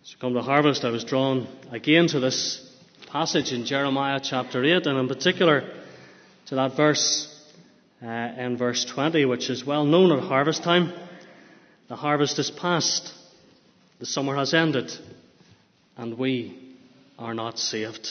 As we come to harvest, I was drawn again to this passage in Jeremiah chapter 8, and in particular to that verse in verse 20, which is well known at harvest time. The harvest is past, the summer has ended, and we are not saved.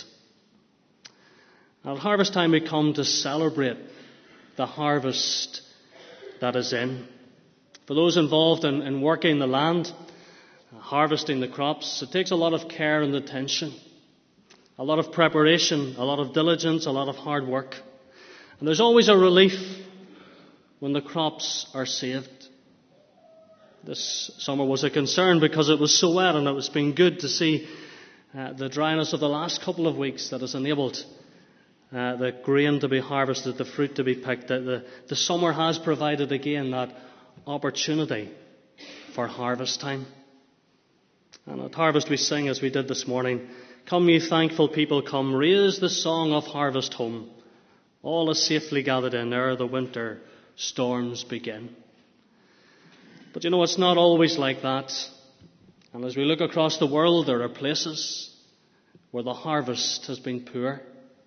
At harvest time we come to celebrate the harvest that is in. For those involved in working the land, harvesting the crops, it takes a lot of care and attention, a lot of preparation, a lot of diligence, a lot of hard work. And there's always a relief when the crops are saved. This summer was a concern because it was so wet, and it's been good to see the dryness of the last couple of weeks that has enabled the grain to be harvested, the fruit to be picked. The summer has provided again that opportunity for harvest time. And at harvest we sing, as we did this morning, "Come ye thankful people, come, raise the song of harvest home. All is safely gathered in ere the winter storms begin." But it's not always like that. And as we look across the world, there are places where the harvest has been poor.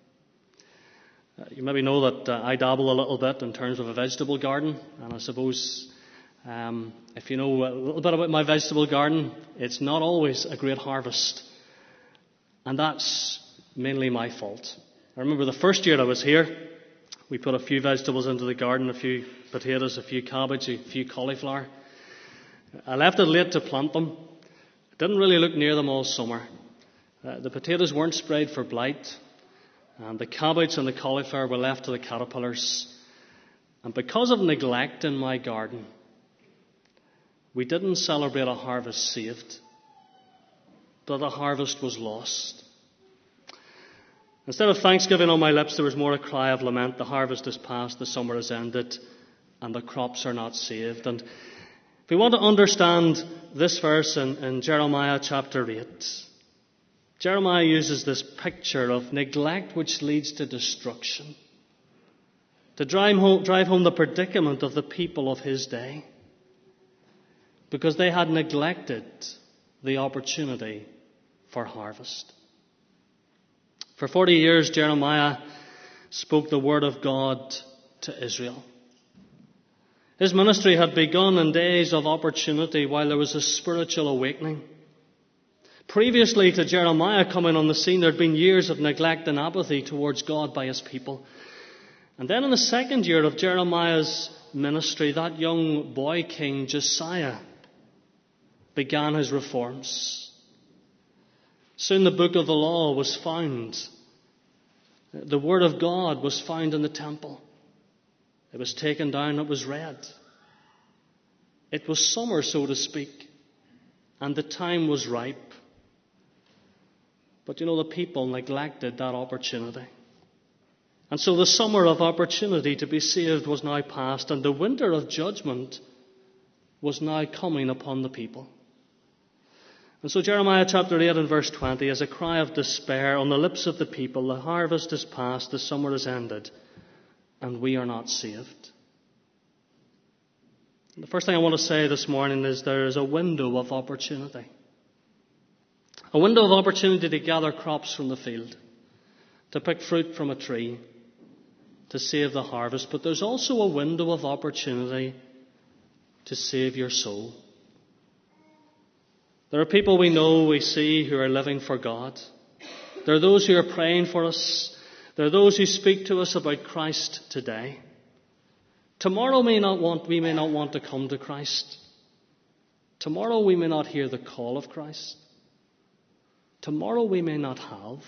You maybe know that I dabble a little bit in terms of a vegetable garden, and I suppose if you know a little bit about my vegetable garden, it's not always a great harvest. And that's mainly my fault. I remember the first year I was here, we put a few vegetables into the garden, a few potatoes, a few cabbage, a few cauliflower. I left it late to plant them. I didn't really look near them all summer. The potatoes weren't sprayed for blight, and the cabbage and the cauliflower were left to the caterpillars. And because of neglect in my garden, we didn't celebrate a harvest saved, but a harvest was lost. Instead of thanksgiving on my lips, there was more a cry of lament. The harvest is past, the summer has ended, and the crops are not saved. And if we want to understand this verse in Jeremiah chapter 8, Jeremiah uses this picture of neglect which leads to destruction, to drive home the predicament of the people of his day, because they had neglected the opportunity for harvest. For 40 years, Jeremiah spoke the word of God to Israel. His ministry had begun in days of opportunity while there was a spiritual awakening. Previously to Jeremiah coming on the scene, there had been years of neglect and apathy towards God by his people. And then in the second year of Jeremiah's ministry, that young boy king, Josiah, began his reforms. Soon the book of the law was found. The word of God was found in the temple. It was taken down, it was read. It was summer, so to speak, and the time was ripe. But the people neglected that opportunity. And so the summer of opportunity to be saved was now past, and the winter of judgment was now coming upon the people. And so Jeremiah chapter 8 and verse 20 is a cry of despair on the lips of the people. The harvest is past, the summer is ended, and we are not saved. And the first thing I want to say this morning is there is a window of opportunity. A window of opportunity to gather crops from the field, to pick fruit from a tree, to save the harvest. But there's also a window of opportunity to save your soul. There are people we know, we see, who are living for God. There are those who are praying for us. There are those who speak to us about Christ today. Tomorrow we may not want to come to Christ. Tomorrow we may not hear the call of Christ. Tomorrow we may not have.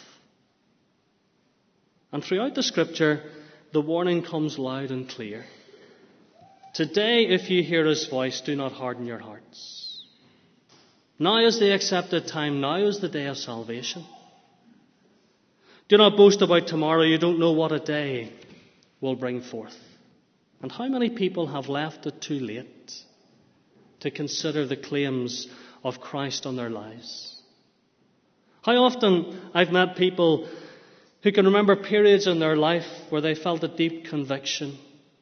And throughout the Scripture, the warning comes loud and clear. Today, if you hear his voice, do not harden your hearts. Now is the accepted time. Now is the day of salvation. Do not boast about tomorrow. You don't know what a day will bring forth. And how many people have left it too late to consider the claims of Christ on their lives? How often I've met people who can remember periods in their life where they felt a deep conviction,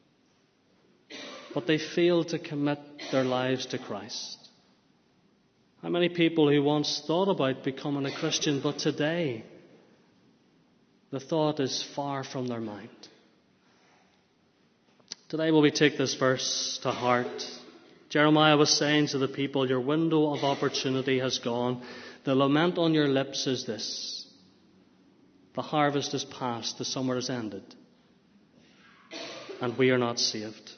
but they failed to commit their lives to Christ. How many people who once thought about becoming a Christian, but today the thought is far from their mind? Today will we take this verse to heart. Jeremiah was saying to the people, your window of opportunity has gone. The lament on your lips is this: the harvest is past, the summer is ended, and we are not saved.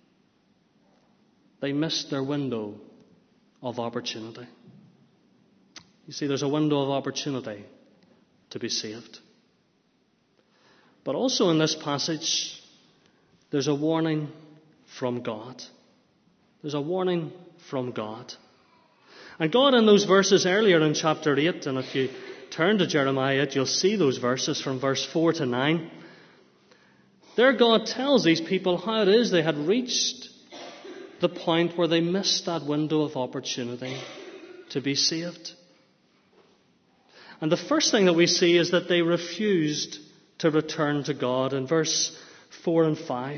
They missed their window of opportunity. You see, there's a window of opportunity to be saved. But also in this passage, there's a warning from God. There's a warning from God. And God, in those verses earlier in chapter 8, and if you turn to Jeremiah 8, you'll see those verses from verse 4 to 9. There God tells these people how it is they had reached the point where they missed that window of opportunity to be saved. And the first thing that we see is that they refused to return to God in verse 4 and 5.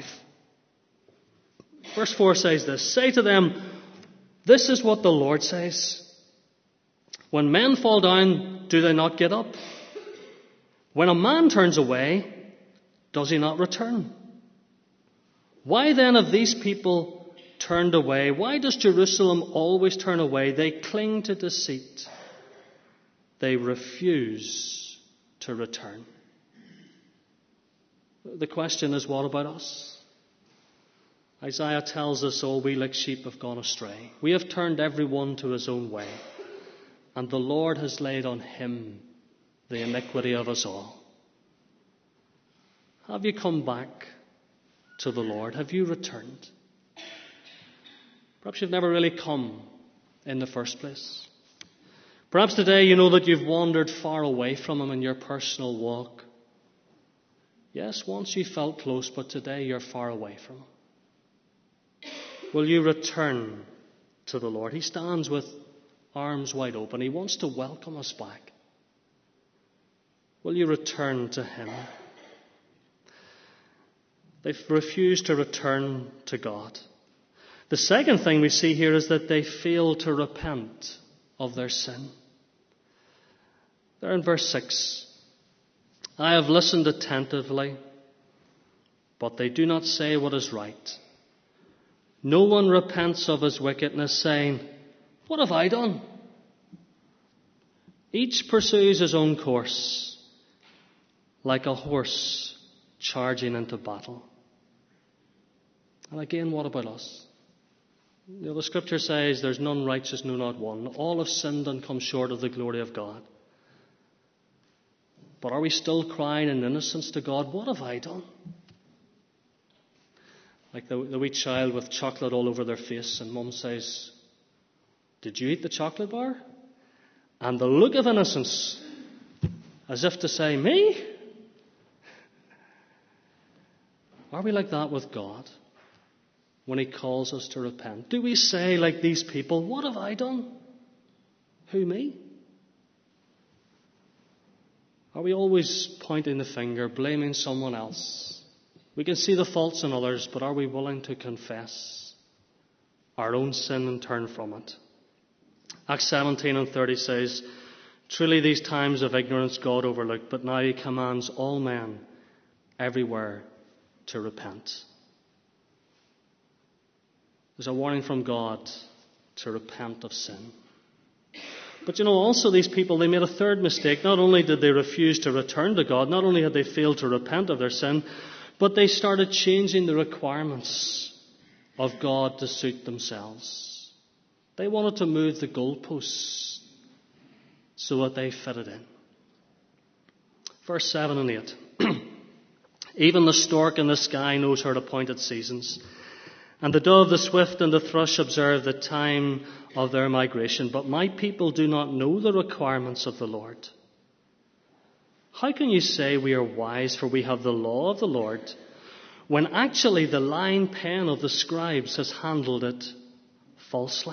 Verse 4 says this: say to them, this is what the Lord says. When men fall down, do they not get up? When a man turns away, does he not return? Why then have these people turned away? Why does Jerusalem always turn away? They cling to deceit. They refuse to return. The question is, what about us? Isaiah tells us, all we like sheep have gone astray. We have turned every one to his own way, and the Lord has laid on him the iniquity of us all. Have you come back to the Lord? Have you returned? Perhaps you've never really come in the first place. Perhaps today you know that you've wandered far away from him in your personal walk. Yes, once you felt close, but today you're far away from him. Will you return to the Lord? He stands with arms wide open. He wants to welcome us back. Will you return to him? They've refused to return to God. The second thing we see here is that they fail to repent of their sin. There in verse 6, I have listened attentively, but they do not say what is right. No one repents of his wickedness, saying, what have I done? Each pursues his own course, like a horse charging into battle. And again, what about us? You know, the scripture says there's none righteous, no, not one. All have sinned and come short of the glory of God. But are we still crying in innocence to God, what have I done? Like the wee child with chocolate all over their face, and mum says, did you eat the chocolate bar? And the look of innocence, as if to say, me? Are we like that with God when he calls us to repent? Do we say, like these people, what have I done? Who, me? Are we always pointing the finger, blaming someone else? We can see the faults in others, but are we willing to confess our own sin and turn from it? Acts 17:30 says, truly these times of ignorance God overlooked, but now he commands all men everywhere to repent. There's a warning from God to repent of sin. But you know, also these people, they made a third mistake. Not only did they refuse to return to God, not only had they failed to repent of their sin, but they started changing the requirements of God to suit themselves. They wanted to move the goalposts so that they fitted in. Verse 7 and 8. Even the stork in the sky knows her appointed seasons, and the dove, the swift, and the thrush observe the time of their migration. But my people do not know the requirements of the Lord. How can you say we are wise, for we have the law of the Lord, when actually the lying pen of the scribes has handled it falsely?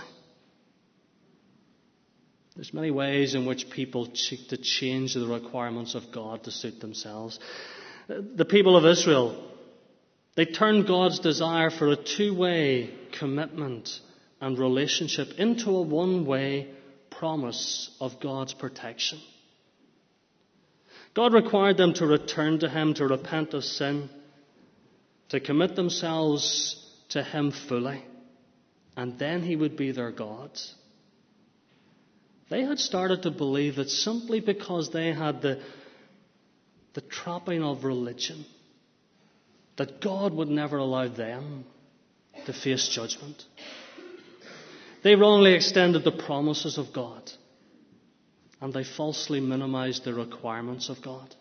There's many ways in which people seek to change the requirements of God to suit themselves. The people of Israel, they turned God's desire for a two-way commitment and relationship into a one-way promise of God's protection. God required them to return to Him, to repent of sin, to commit themselves to Him fully, and then He would be their God. They had started to believe that simply because they had the trapping of religion, that God would never allow them to face judgment. They wrongly extended the promises of God, and they falsely minimized the requirements of God.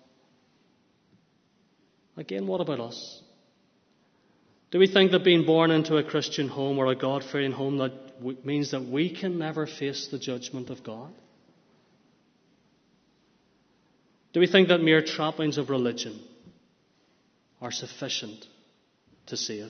Again, what about us? Do we think that being born into a Christian home or a God-fearing home means that we can never face the judgment of God? Do we think that mere trappings of religion are sufficient to save?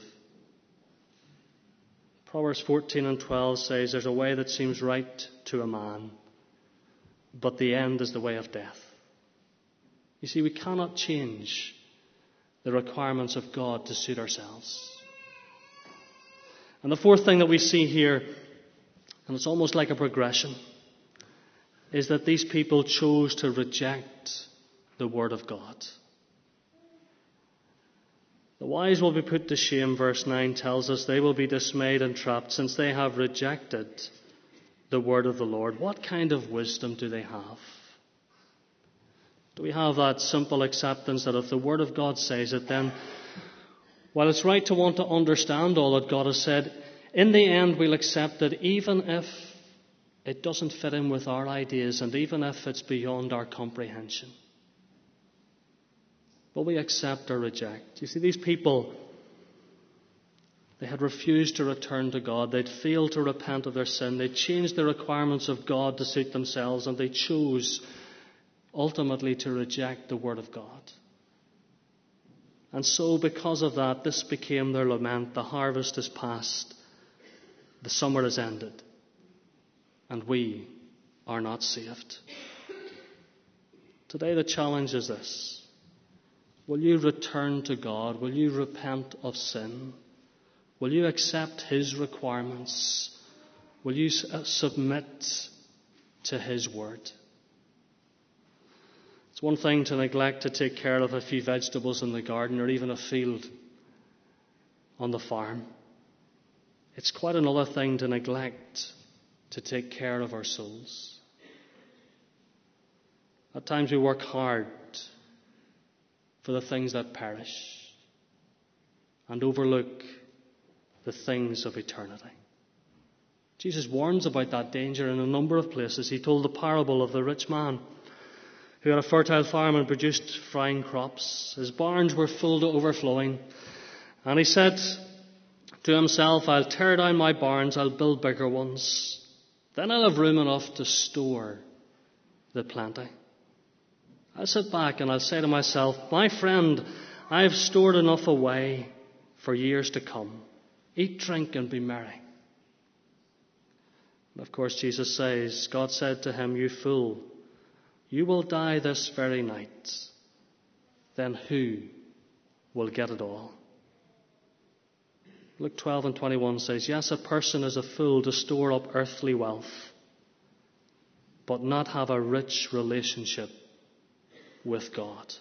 Proverbs 14:12 says, there's a way that seems right to a man, but the end is the way of death. You see, we cannot change the requirements of God to suit ourselves. And the fourth thing that we see here, and it's almost like a progression, is that these people chose to reject the Word of God. The wise will be put to shame, verse 9 tells us. They will be dismayed and trapped, since they have rejected the Word of the Lord. What kind of wisdom do they have? Do we have that simple acceptance that if the Word of God says it, then while it's right to want to understand all that God has said, in the end we'll accept it even if it doesn't fit in with our ideas and even if it's beyond our comprehension? Will we accept or reject? You see, these people, they had refused to return to God. They'd failed to repent of their sin. They'd changed the requirements of God to suit themselves, and they chose ultimately to reject the Word of God. And so, because of that, this became their lament. The harvest is past. The summer is ended. And we are not saved. Today the challenge is this. Will you return to God? Will you repent of sin? Will you accept His requirements? Will you submit to His Word? It's one thing to neglect to take care of a few vegetables in the garden or even a field on the farm. It's quite another thing to neglect to take care of our souls. At times we work hard for the things that perish and overlook the things of eternity. Jesus warns about that danger in a number of places. He told the parable of the rich man who had a fertile farm and produced fine crops. His barns were full to overflowing. And he said to himself, I'll tear down my barns, I'll build bigger ones. Then I'll have room enough to store the plenty. I'll sit back and I'll say to myself, my friend, I've stored enough away for years to come. Eat, drink, and be merry. And of course, Jesus says, God said to him, you fool, you will die this very night. Then who will get it all? Luke 12:21 says, yes, a person is a fool to store up earthly wealth, but not have a rich relationship with God.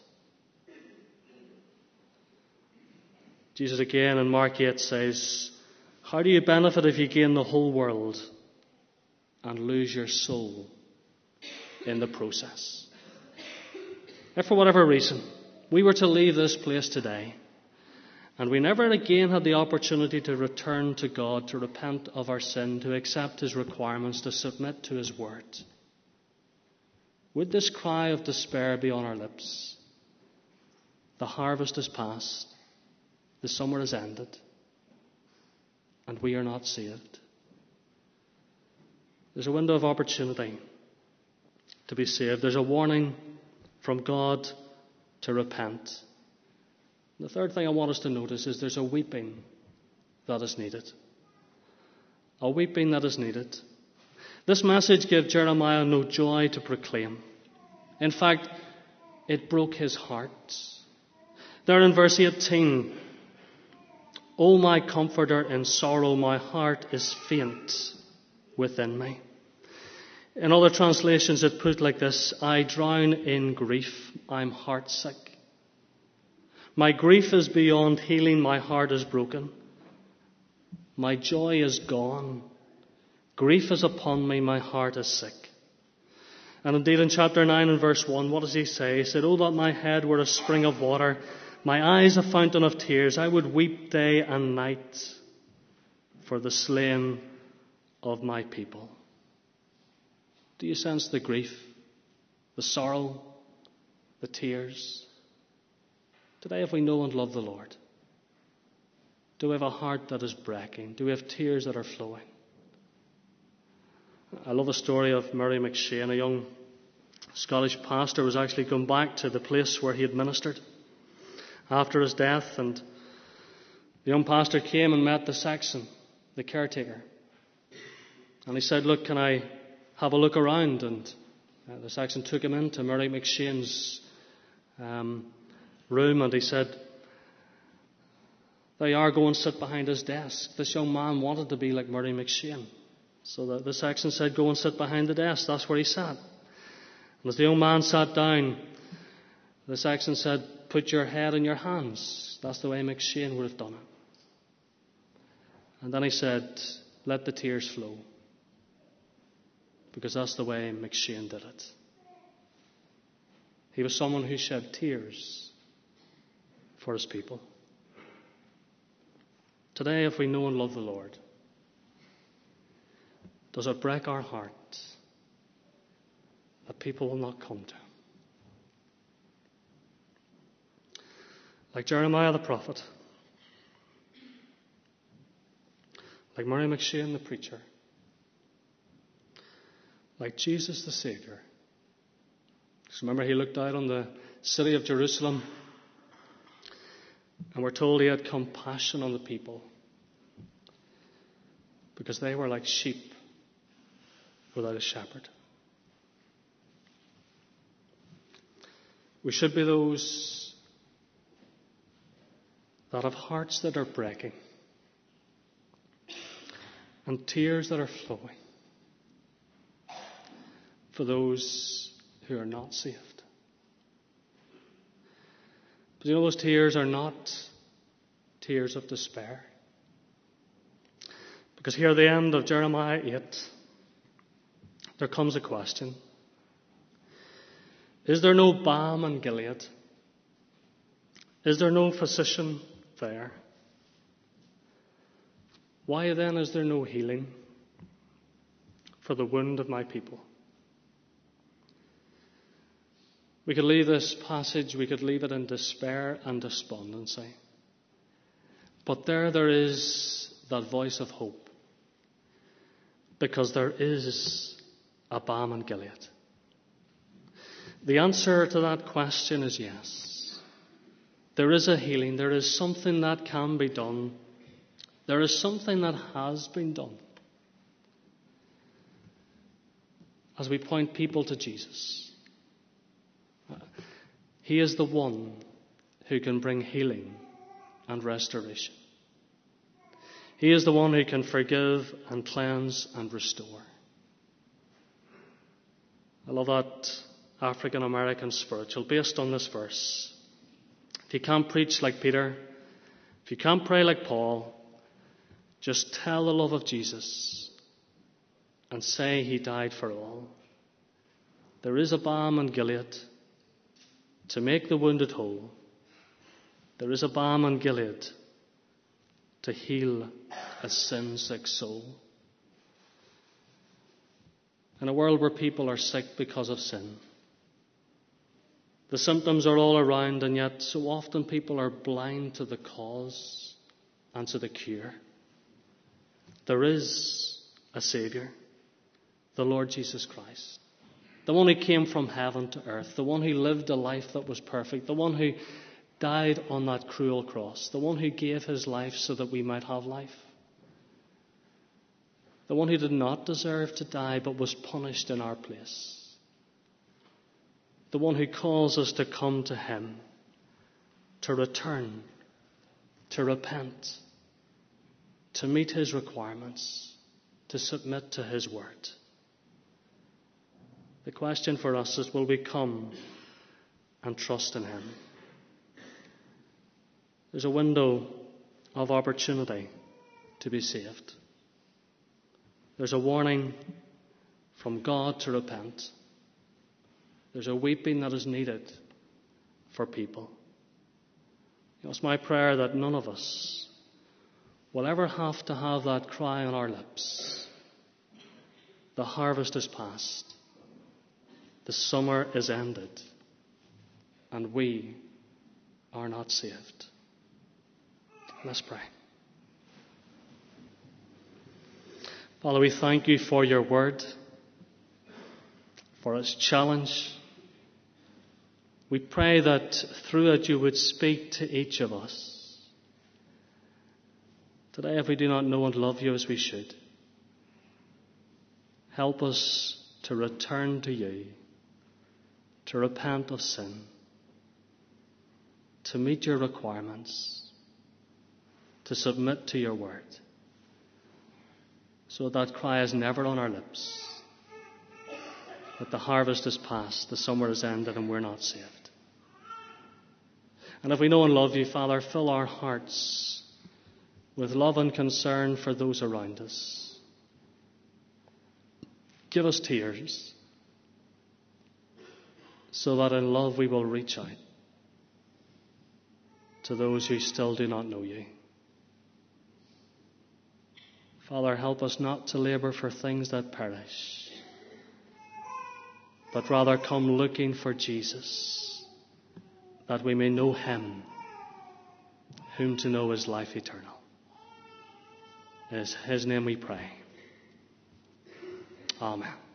Jesus again in Mark 8 says, how do you benefit if you gain the whole world and lose your soul in the process? If for whatever reason we were to leave this place today and we never again had the opportunity to return to God, to repent of our sin, to accept His requirements, to submit to His word, would this cry of despair be on our lips? The harvest is past, the summer is ended, and we are not saved. There's a window of opportunity to be saved. There's a warning from God to repent. The third thing I want us to notice is there's a weeping that is needed. A weeping that is needed. This message gave Jeremiah no joy to proclaim. In fact, it broke his heart. There in verse 18, O my comforter, in sorrow my heart is faint within me. In other translations it put like this: I drown in grief, I'm heartsick. My grief is beyond healing, my heart is broken. My joy is gone. Grief is upon me, my heart is sick. And indeed in chapter 9 and verse 1, what does he say? He said, Oh, that my head were a spring of water, my eyes a fountain of tears. I would weep day and night for the slain of my people. Do you sense the grief, the sorrow, the tears? Today, if we know and love the Lord, do we have a heart that is breaking? Do we have tears that are flowing? I love the story of Murray McShane, a young Scottish pastor, was actually going back to the place where he had ministered after his death, and the young pastor came and met the sexton, the caretaker, and he said, Look, can I have a look around? And the sexton took him into Murray McShane's room, and he said, There you are, go and sit behind his desk. This young man wanted to be like Murray McShane. So the sexton said, Go and sit behind the desk. That's where he sat. And as the young man sat down, the sexton said, Put your head in your hands. That's the way McShane would have done it. And then he said, Let the tears flow. Because that's the way McShane did it. He was someone who shed tears for his people. Today, if we know and love the Lord, does it break our heart that people will not come to Him? Like Jeremiah the prophet, like Murray McShane the preacher, like Jesus the Saviour. Just remember, he looked out on the city of Jerusalem, and we're told he had compassion on the people because they were like sheep without a shepherd. We should be those that have hearts that are breaking and tears that are flowing for those who are not saved. But you know, those tears are not tears of despair. Because here at the end of Jeremiah 8, there comes a question. Is there no balm in Gilead? Is there no physician there? Why then is there no healing for the wound of my people? We could leave this passage, we could leave it in despair and despondency. But there is that voice of hope. Because there is a balm in Gilead. The answer to that question is yes. There is a healing. There is something that can be done. There is something that has been done. As we point people to Jesus. He is the one who can bring healing and restoration. He is the one who can forgive and cleanse and restore. I love that African American spiritual based on this verse. If you can't preach like Peter, if you can't pray like Paul, just tell the love of Jesus and say He died for all. There is a balm in Gilead to make the wounded whole. There is a balm in Gilead to heal a sin-sick soul. In a world where people are sick because of sin, the symptoms are all around, and yet so often people are blind to the cause and to the cure. There is a Saviour, the Lord Jesus Christ. The one who came from heaven to earth, the one who lived a life that was perfect, the one who died on that cruel cross, the one who gave His life so that we might have life. The one who did not deserve to die but was punished in our place. The one who calls us to come to Him, to return, to repent, to meet His requirements, to submit to His word. The question for us is, will we come and trust in him? There's a window of opportunity to be saved. There's a warning from God to repent. There's a weeping that is needed for people. It's my prayer that none of us will ever have to have that cry on our lips. The harvest is past. The summer is ended. And we are not saved. Let's pray. Father, we thank you for your word, for its challenge. We pray that through it you would speak to each of us. Today, if we do not know and love you as we should, help us to return to you, to repent of sin, to meet your requirements, to submit to your word, so that cry is never on our lips, that the harvest is past, the summer is ended, and we're not saved. And if we know and love you, Father, fill our hearts with love and concern for those around us. Give us tears, so that in love we will reach out to those who still do not know you. Father, help us not to labour for things that perish, but rather come looking for Jesus, that we may know him, whom to know is life eternal. In his name we pray. Amen.